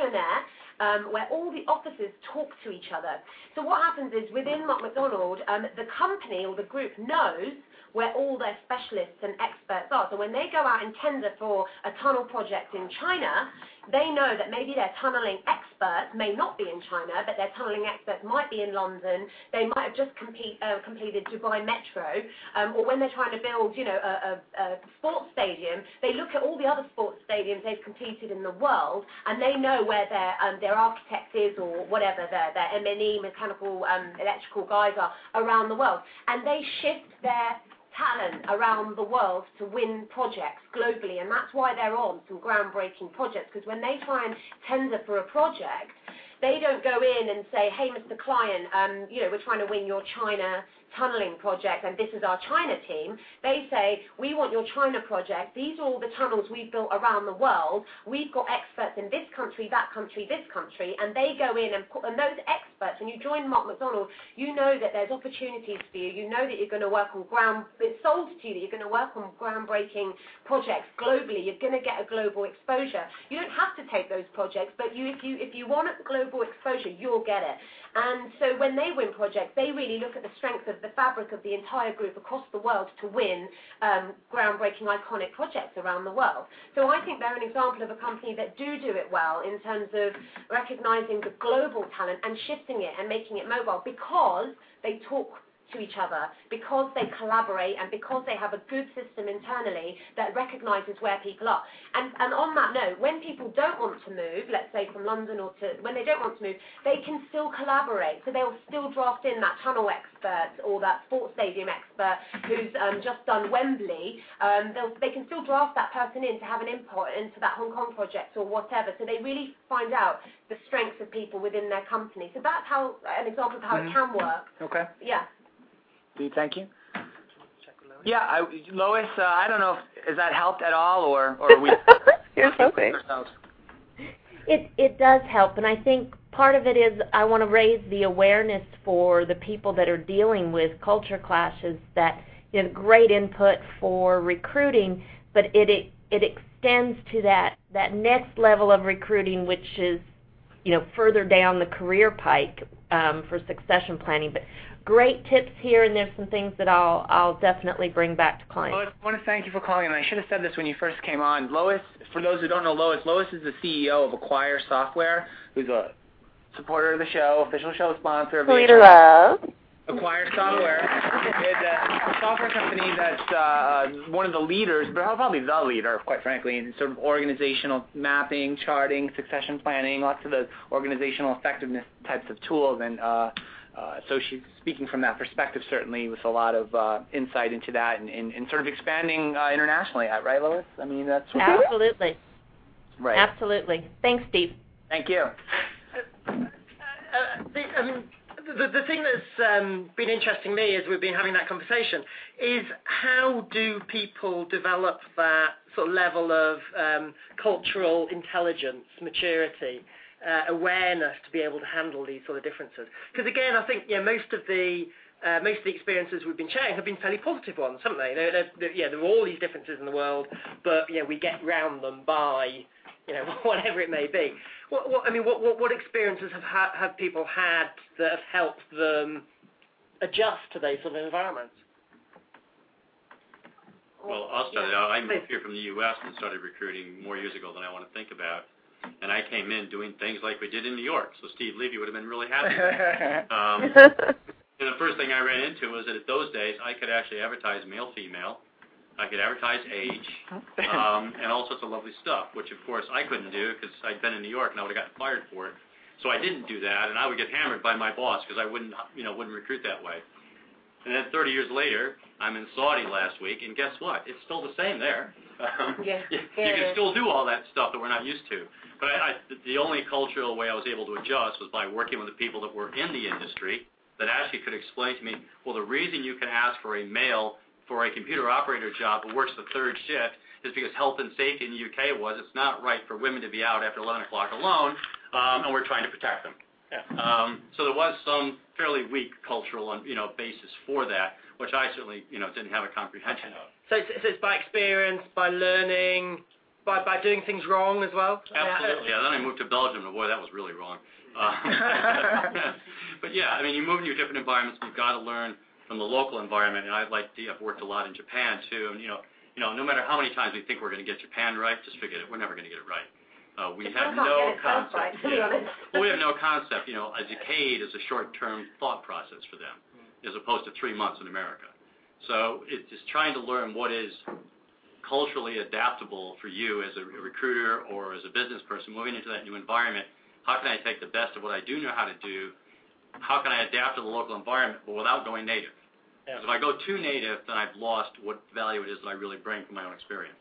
intranet where all the offices talk to each other. So what happens is within Mott MacDonald, the company or the group knows where all their specialists and experts are. So when they go out and tender for a tunnel project in China, they know that maybe their tunneling experts may not be in China, but their tunneling experts might be in London. They might have just completed Dubai Metro, or when they're trying to build, a sports stadium, they look at all the other sports stadiums they've completed in the world, and they know where their architect is or whatever their M&E, mechanical, electrical guys are around the world, and they shift their talent around the world to win projects globally, and that's why they're on some groundbreaking projects, because when they try and tender for a project, they don't go in and say, hey, Mr. Client, we're trying to win your China tunneling project, and this is our China team. They say, we want your China project. These are all the tunnels we've built around the world. We've got experts in this country, that country, this country, and they go in and those experts, when you join Mott MacDonald, you know that there's opportunities for you. You know that you're going to work on it's sold to you that you're going to work on groundbreaking projects globally. You're going to get a global exposure. You don't have to take those projects, but if you want a global exposure, you'll get it. And so when they win projects, they really look at the strength of the fabric of the entire group across the world to win groundbreaking, iconic projects around the world. So I think they're an example of a company that do it well in terms of recognizing the global talent and shifting it and making it mobile, because they talk to each other, because they collaborate, and because they have a good system internally that recognizes where people are. And on that note, when people don't want to move, let's say from London when they don't want to move, they can still collaborate. So they'll still draft in that tunnel expert or that sports stadium expert who's just done Wembley. They can still draft that person in to have an input into that Hong Kong project or whatever. So they really find out the strengths of people within their company. So that's an example of how it can work. Okay. Yeah. Thank you. Yeah, Lois, I don't know has that helped at all, or we. Here's something. It does help, and I think part of it is I want to raise the awareness for the people that are dealing with culture clashes that great input for recruiting, but it extends to that next level of recruiting, which is further down the career pike for succession planning. But great tips here, and there's some things that I'll definitely bring back to clients. Lois, I want to thank you for calling, and I should have said this when you first came on. Lois, for those who don't know Lois is the CEO of Acquire Software, who's a supporter of the show, official show sponsor of the show. Acquire Software is a software company that's one of the leaders, but probably the leader, quite frankly, in sort of organizational mapping, charting, succession planning, lots of the organizational effectiveness types of tools, and so she's speaking from that perspective, certainly, with a lot of insight into that and sort of expanding internationally, right, Lois? I mean, that's what Absolutely. Right. Absolutely. Thanks, Steve. Thank you. The thing that's been interesting to me as we've been having that conversation is how do people develop that sort of level of cultural intelligence, maturity, awareness to be able to handle these sort of differences? Because again, I think most of the experiences we've been sharing have been fairly positive ones, haven't they? There are all these differences in the world, but we get round them by whatever it may be. What experiences have people had that have helped them adjust to those sort of environments? Well, I'll start it out. I moved here from the U.S. and started recruiting more years ago than I want to think about. And I came in doing things like we did in New York. So Steve Levy would have been really happy. And the first thing I ran into was that at those days I could actually advertise male, female. I could advertise age, and all sorts of lovely stuff, which of course I couldn't do because I'd been in New York and I would have gotten fired for it. So I didn't do that, and I would get hammered by my boss because I wouldn't recruit that way. And then 30 years later, I'm in Saudi last week, and guess what? It's still the same there. You can still do all that stuff that we're not used to. But the only cultural way I was able to adjust was by working with the people that were in the industry that actually could explain to me, well, the reason you can ask for a male for a computer operator job who works the third shift is because health and safety in the UK it's not right for women to be out after 11 o'clock alone. and we're trying to protect them. So there was some fairly weak cultural, basis for that, which I certainly, didn't have a comprehension of. So it's by experience, by learning, by doing things wrong as well? Absolutely. Yeah. Then I moved to Belgium, and boy, that was really wrong. But yeah, I mean, you move into different environments, you've got to learn from the local environment, and I've worked a lot in Japan too, and no matter how many times we think we're going to get Japan right, just forget it. We're never going to get it right. We have no concept. We have no concept. A decade is a short-term thought process for them, as opposed to 3 months in America. So it's just trying to learn what is culturally adaptable for you as a recruiter or as a business person moving into that new environment. How can I take the best of what I do know how to do? How can I adapt to the local environment, but without going native? Because if I go too native, then I've lost what value it is that I really bring from my own experience.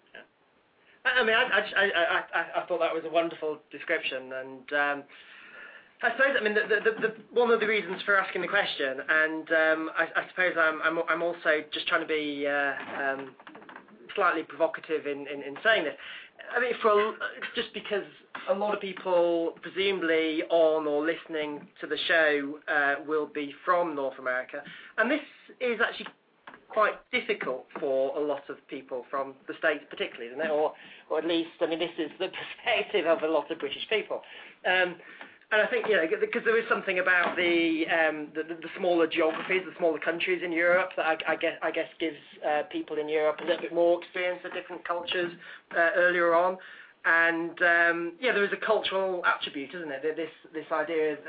I mean, I thought that was a wonderful description, and I suppose, I mean, the one of the reasons for asking the question, and I suppose I'm also just trying to be slightly provocative in saying this. I mean, just because a lot of people, presumably on or listening to the show, will be from North America, and this is actually quite difficult for a lot of people from the States particularly, isn't it? Or at least, I mean, this is the perspective of a lot of British people. And I think, because there is something about the smaller geographies, the smaller countries in Europe that I guess gives people in Europe a little bit more experience of different cultures earlier on. And there is a cultural attribute, isn't it? This idea of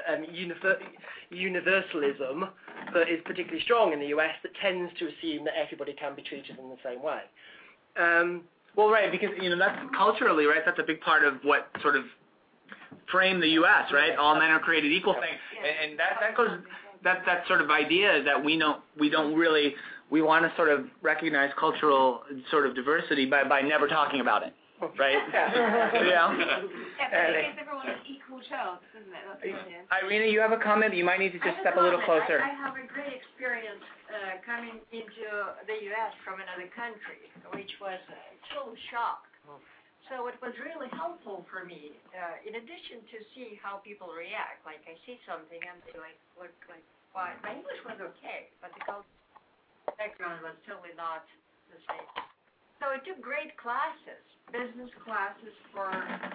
universalism that is particularly strong in the US that tends to assume that everybody can be treated in the same way. Well, right, because that's culturally, right. That's a big part of what sort of framed the U.S. Right. All men are created equal thing, and that goes that sort of idea that we don't really want to sort of recognize cultural sort of diversity by never talking about it. Right? Yeah, but it gives everyone an equal chance, isn't it? That's the idea. Irina, you have a comment? You might need to just step a little closer. I have a great experience coming into the U.S. from another country, which was a total shock. So it was really helpful for me, in addition to see how people react. Like I see something and they look like, why? My English was okay, but the cultural background was totally not the same. So I took great classes, business classes for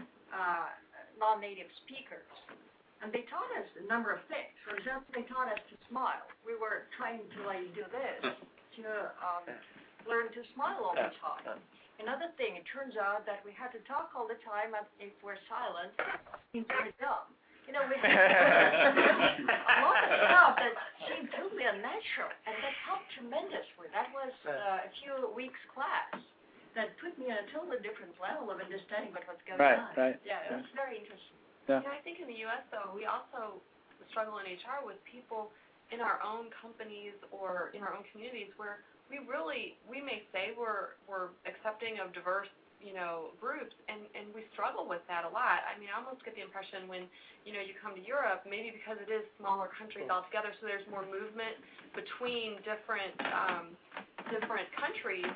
non-native speakers. And they taught us a number of things. For example, they taught us to smile. We were trying to do this, to learn to smile all the time. Another thing, it turns out that we had to talk all the time, and if we're silent, it means we're dumb. We had a lot of stuff that seemed totally unnatural, and that helped tremendously. That was a few weeks class that put me on a totally different level of understanding what's going on. Right. Yeah, it was very interesting. Yeah, I think in the U.S., though, we also struggle in HR with people in our own companies or in our own communities where we may say we're accepting of diverse groups, and we struggle with that a lot. I mean, I almost get the impression when you come to Europe, maybe because it is smaller countries altogether, so there's more movement between different countries.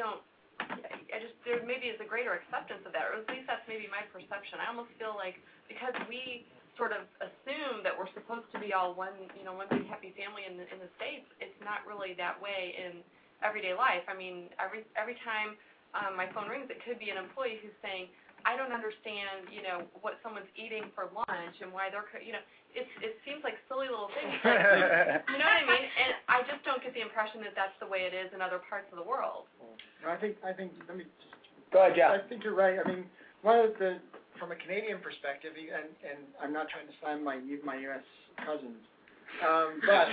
There maybe is a greater acceptance of that, or at least that's maybe my perception. I almost feel like because we sort of assume that we're supposed to be all one big happy family in the States, it's not really that way in everyday life. I mean, every time my phone rings, it could be an employee who's saying, I don't understand, what someone's eating for lunch and why they're, it seems like silly little things. Like, you know what I mean? And I just don't get the impression that that's the way it is in other parts of the world. I think. Let me just. Go ahead, Jeff. I think you're right. I mean, from a Canadian perspective, and I'm not trying to slam my U.S. cousins. But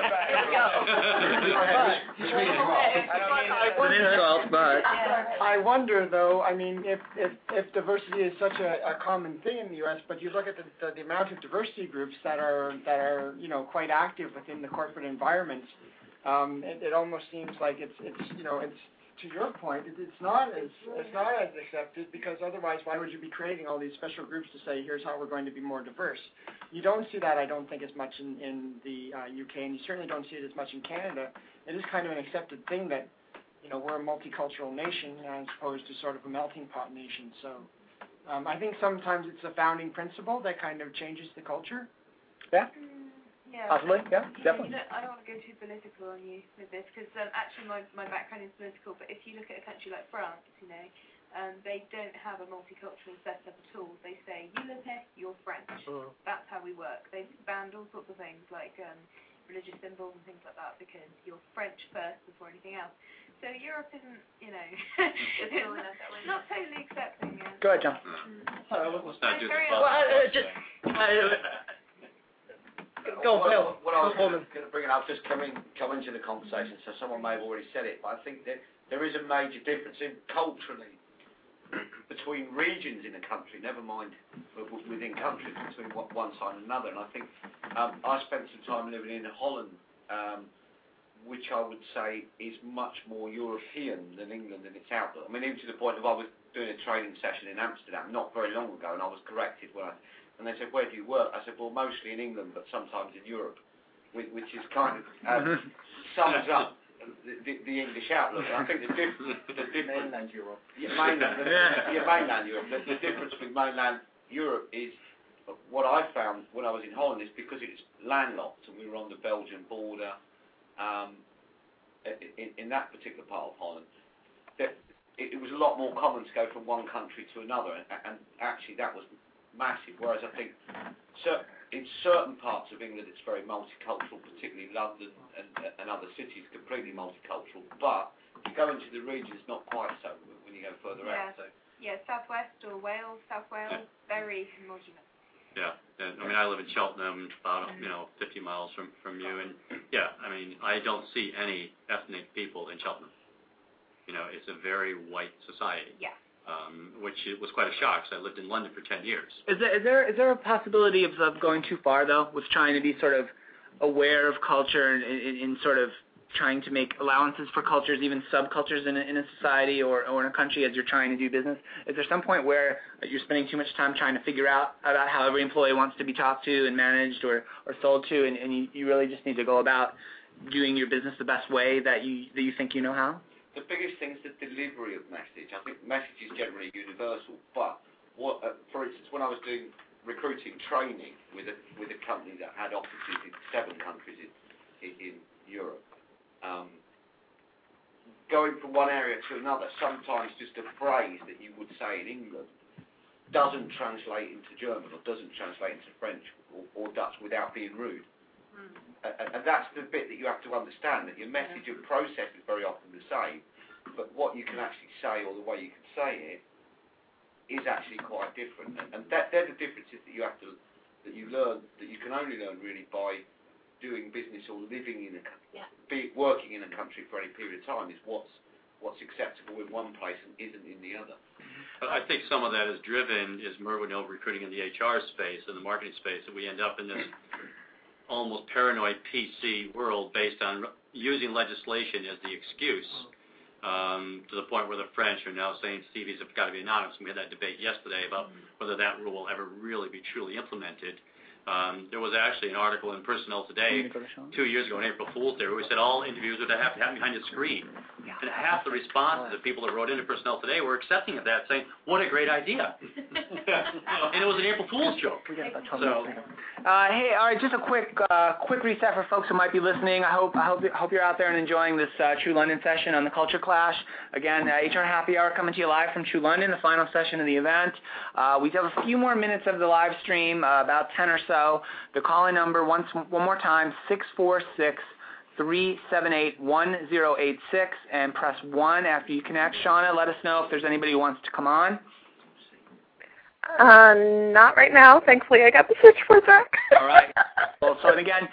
I wonder, though. I mean, if diversity is such a common thing in the U.S., but you look at the amount of diversity groups that are quite active within the corporate environments, it almost seems like it's to your point, it's not as accepted, because otherwise, why would you be creating all these special groups to say, here's how we're going to be more diverse? You don't see that, I don't think, as much in the UK, and you certainly don't see it as much in Canada. It is kind of an accepted thing that we're a multicultural nation as opposed to sort of a melting pot nation. So I think sometimes it's a founding principle that kind of changes the culture. Yeah. Yeah. Possibly. Yeah. Definitely. I don't want to go too political on you with this because actually my background is political. But if you look at a country like France, they don't have a multicultural setup at all. They say you live here, you're French. That's how we work. They've banned all sorts of things like religious symbols and things like that because you're French first before anything else. So Europe isn't, not totally accepting. Yeah. Go ahead, John. Let's not do the Go, Phil. What I was going to bring it up, just come into the conversation, so someone may have already said it, but I think that there is a major difference culturally between regions in a country, never mind within countries, between one side and another. And I think I spent some time living in Holland, which I would say is much more European than England in its outlook. I mean, even to the point of I was doing a training session in Amsterdam not very long ago, and I was corrected and they said, "Where do you work?" I said, "Well, mostly in England, but sometimes in Europe," which is kind of sums up the English outlook. And I think the difference mainland Europe. Mainland Europe. The difference with mainland Europe is what I found when I was in Holland is because it's landlocked and we were on the Belgian border. In that particular part of Holland, that it was a lot more common to go from one country to another, and actually that was massive. Whereas I think in certain parts of England it's very multicultural, particularly London and other cities, completely multicultural. But if you go into the regions, not quite so when you go further out. So. Yeah, Southwest or Wales, South Wales, very homogenous. Yeah, I mean, I live in Cheltenham, about 50 miles from you, and I don't see any ethnic people in Cheltenham. It's a very white society. Yeah. Which was quite a shock. So I lived in London for 10 years. Is there a possibility of going too far though, with trying to be sort of aware of culture and in sort of trying to make allowances for cultures, even subcultures in a society or in a country as you're trying to do business? Is there some point where you're spending too much time trying to figure out about how every employee wants to be talked to and managed or sold to, and you really just need to go about doing your business the best way that you think you know how? The biggest thing is the delivery of message. I think message is generally universal, but for instance, when I was doing recruiting training with a company that had offices in 7 countries in Europe, going from one area to another, sometimes just a phrase that you would say in England doesn't translate into German or doesn't translate into French or Dutch without being rude. And that's the bit that you have to understand, that your message and process is very often the same, but what you can actually say or the way you can say it is actually quite different. And they're the differences that you learn, that you can only learn really by doing business or living in working in a country for any period of time, is what's acceptable in one place and isn't in the other. But I think some of that is Mervyn recruiting in the HR space and the marketing space, that we end up in this almost paranoid PC world based on using legislation as the excuse, to the point where the French are now saying CVs have got to be anonymous. We had that debate yesterday about whether that rule will ever really be truly implemented. There was actually an article in Personnel Today 2 years ago, on April Fool's Day, where we said all interviews would have to happen behind a screen. And half the responses of people that wrote into Personnel Today were accepting of that, saying, "What a great idea." And it was an April Fool's joke. So, hey, all right, just a quick reset for folks who might be listening. I hope you're out there and enjoying this True London session on the Culture Clash. Again, HR Happy Hour coming to you live from True London, the final session of the event. We have a few more minutes of the live stream, about 10 or so. The call-in number, one more time, 646-378-1086, and press 1 after you connect. Shauna, let us know if there's anybody who wants to come on. Not right now. Thankfully, I got the switchboard back. All right. Well, so again,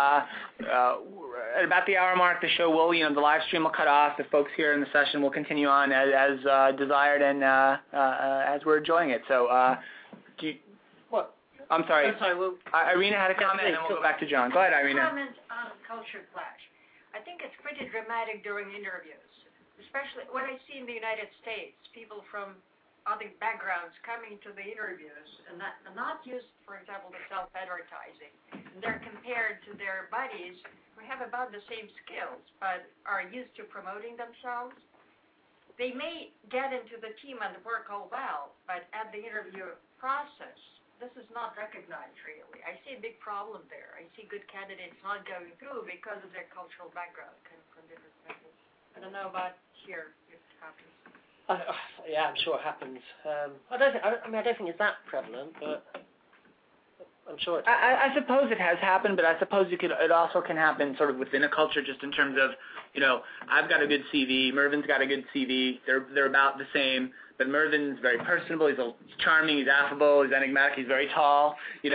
at about the hour mark, the show will, the live stream will cut off. The folks here in the session will continue on as desired and as we're enjoying it. So, what? I'm sorry. Irina had a comment, and then we'll go back to John. Go ahead, Irina. Comment on Culture Clash. I think it's pretty dramatic during interviews, especially what I see in the United States. People from other backgrounds coming to the interviews and not used, for example, to self-advertising. They're compared to their buddies who have about the same skills but are used to promoting themselves. they may get into the team and work all well, but at the interview process, this is not recognized really. I see a big problem there. I see good candidates not going through because of their cultural background coming from different places. I don't know about here if it happens. Yeah, I'm sure it happens. I don't think it's that prevalent, but I'm sure. I suppose it has happened, but I suppose it also can happen sort of within a culture, just in terms of, I've got a good CV, Mervin's got a good CV, they're about the same, but Mervin's very personable, he's charming, he's affable, he's enigmatic, he's very tall, He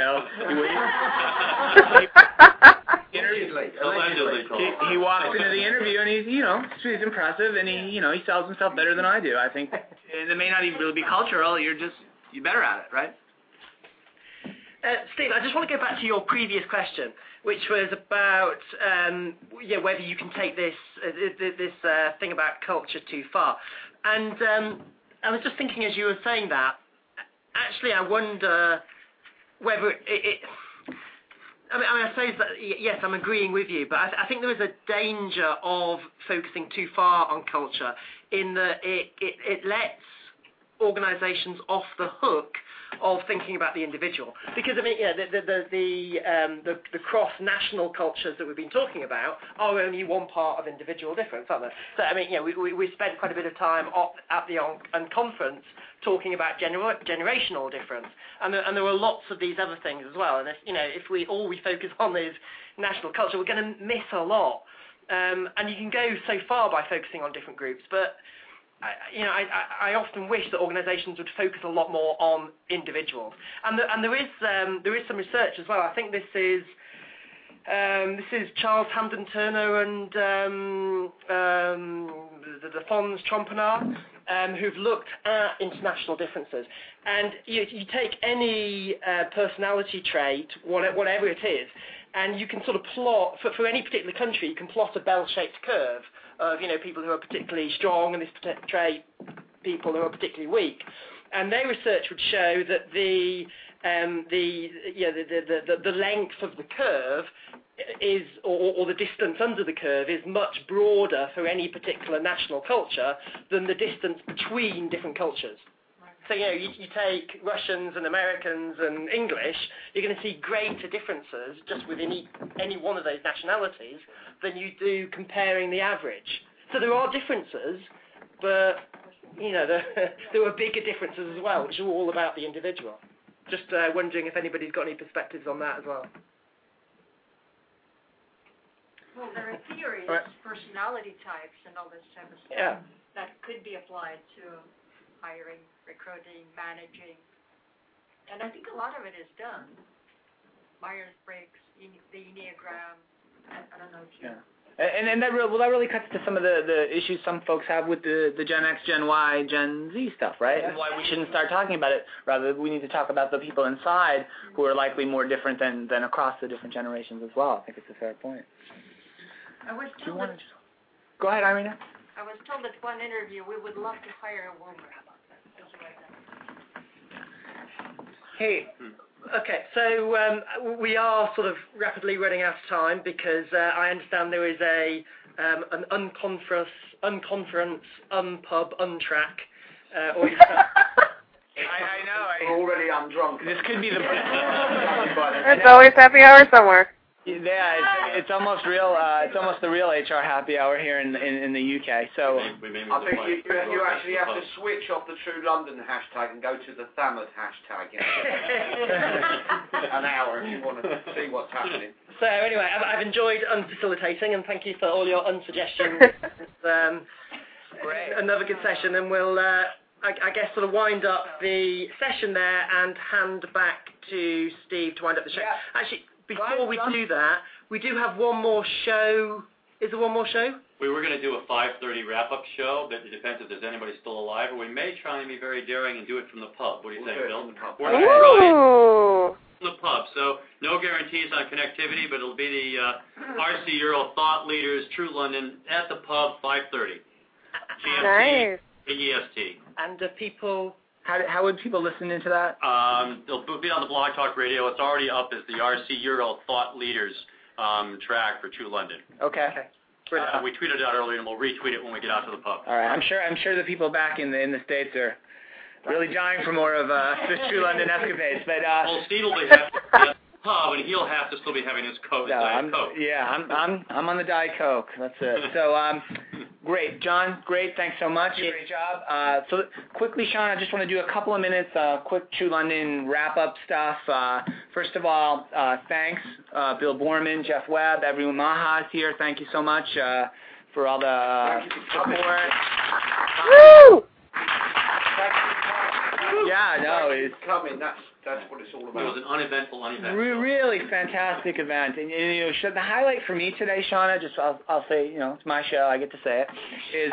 walks into the interview and he's impressive, and he sells himself better than I do. I think it may not even really be cultural. You're better at it, right? Steve, I just want to go back to your previous question, which was about whether you can take this thing about culture too far. And I was just thinking as you were saying that, actually I wonder whether it I suppose that, yes, I'm agreeing with you, but I think there is a danger of focusing too far on culture in that it lets organisations off the hook of thinking about the individual, because the cross-national cultures that we've been talking about are only one part of individual difference, aren't they? So we spent quite a bit of time at the conference talking about generational difference, and there were lots of these other things as well. And if we focus on is national culture, we're going to miss a lot. And you can go so far by focusing on different groups, but I often wish that organisations would focus a lot more on individuals. And there is some research as well. I think this is Charles Hampden Turner and the Fons Trompenaar, who've looked at international differences. And you take any personality trait, whatever it is, and you can sort of plot, for any particular country, you can plot a bell-shaped curve of people who are particularly strong and this trait, people who are particularly weak. And their research would show that the length of the curve is, or the distance under the curve is much broader for any particular national culture than the distance between different cultures. So you take Russians and Americans and English, you're going to see greater differences just within any one of those nationalities than you do comparing the average. So there are differences, but there are bigger differences as well, which are all about the individual. Just wondering if anybody's got any perspectives on that as well. Well, there are theories, personality types, and all this type of stuff that could be applied to hiring, recruiting, managing, and I think a lot of it is done. Myers-Briggs, the Enneagram. I don't know if you. Yeah. And that really cuts to some of the issues some folks have with the Gen X, Gen Y, Gen Z stuff, right? Yeah. And why we shouldn't start talking about it. Rather, we need to talk about the people inside who are likely more different than across the different generations as well. I think it's a fair point. I was told Go ahead, Irina. I was told at one interview we would love to hire a woman. Hey, okay, so we are sort of rapidly running out of time because I understand there is an unconference, unpub, untrack. I know. Already I'm drunk. This could be the. It's always happy hour somewhere. Yeah, it's almost real. It's almost the real HR happy hour here in the UK. So I think you actually have to switch off the True London hashtag and go to the Thamud hashtag. An hour if you want to see what's happening. So anyway, I've enjoyed unfacilitating, and thank you for all your unsuggestions. Great. Another good session, and we'll I guess sort of wind up the session there and hand back to Steve to wind up the show. Yeah. Actually. Before we do that, we do have one more show. Is there one more show? We were going to do a 5:30 wrap-up show, but it depends if there's anybody still alive, or we may try and be very daring and do it from the pub. What do you think, Bill? We're going to try it from the pub, so no guarantees on connectivity, but it'll be the RC Euro Thought Leaders True London at the pub, 5:30. GMT, EST. And people... How would people listen into that? They'll be on the Blog Talk Radio. It's already up as the RC Euro Thought Leaders track for True London. Okay. We tweeted it out earlier, and we'll retweet it when we get out to the pub. All right. I'm sure the people back in the States are really dying for more of the True London escapades. But well, Steve will be happy at the pub, and he'll have to still be having his Coke. No, Diet Coke. Yeah, I'm on the Diet Coke. That's it. So great, John. Great. Thanks so much. Great job. So quickly, Sean, I just want to do a couple of minutes, quick True London wrap-up stuff. First of all, thanks, Bill Borman, Jeff Webb, everyone. Maha's here. Thank you so much for all the support. Woo! Yeah, no, it's coming. That's what it's all about. It was an uneventful. Really fantastic event, and you know, the highlight for me today, Shauna, just I'll say, you know, it's my show, I get to say it, is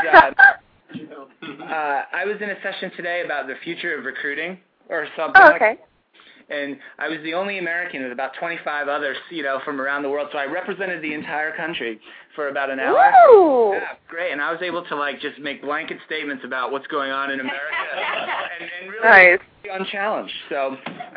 I was in a session today about the future of recruiting or something. Oh, okay. And I was the only American with about 25 others, you know, from around the world. So I represented the entire country for about an hour. Woo! Yeah, great. And I was able to like just make blanket statements about what's going on in America and really be unchallenged. So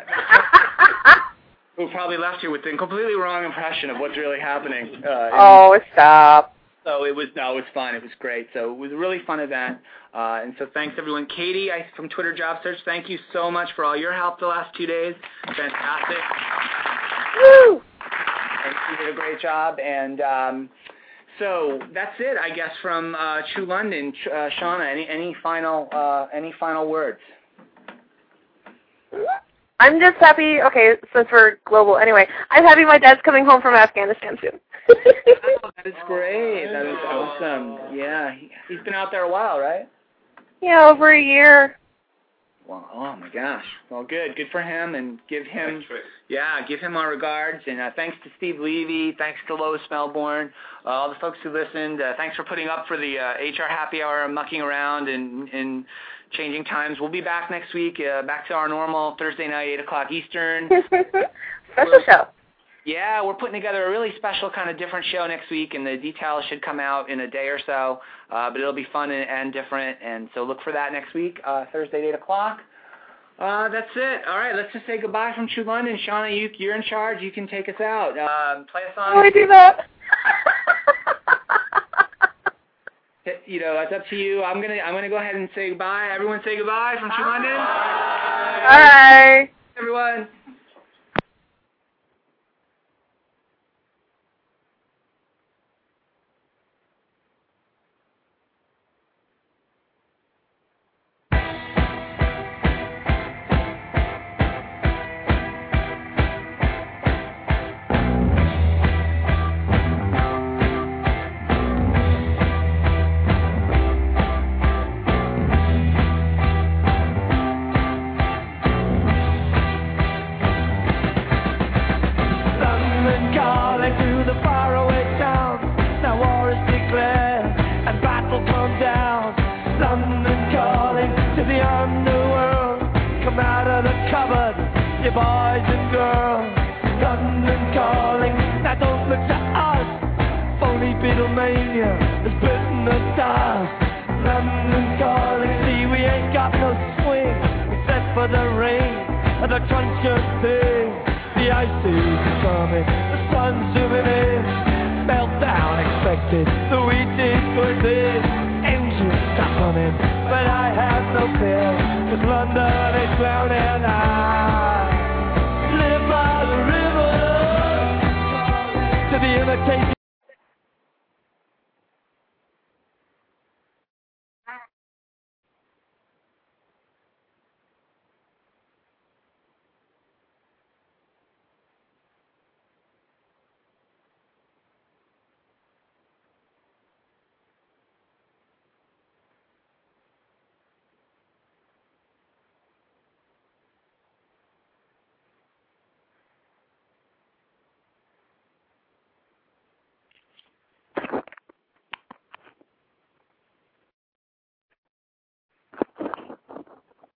we probably left here with a completely wrong impression of what's really happening. Stop. So it was fun. It was great. So it was a really fun event. And so thanks, everyone. Katie from Twitter Job Search, thank you so much for all your help the last 2 days. Fantastic. Woo! And you did a great job. And so that's it, I guess, from True London. Shauna, any final words? I'm just happy, okay, since we're global, anyway, I'm happy my dad's coming home from Afghanistan soon. Oh, that is great. That is awesome. Yeah, he's been out there a while, right? Yeah, over a year. Well, oh my gosh. Well, good for him, and give him our regards, and thanks to Steve Levy, thanks to Lois Melbourne, all the folks who listened. Thanks for putting up for the HR Happy Hour, mucking around and changing times. We'll be back next week, back to our normal Thursday night, 8 o'clock Eastern. Special show. Yeah, we're putting together a really special kind of different show next week, and the details should come out in a day or so, but it'll be fun and different, and so look for that next week, Thursday at 8 o'clock. That's it. All right, let's just say goodbye from True London. Shauna, you're in charge. You can take us out. Play a song. How do I do that? You know, it's up to you. I'm gonna go ahead and say goodbye. Everyone say goodbye from True London. Bye. Everyone. The wheat is good.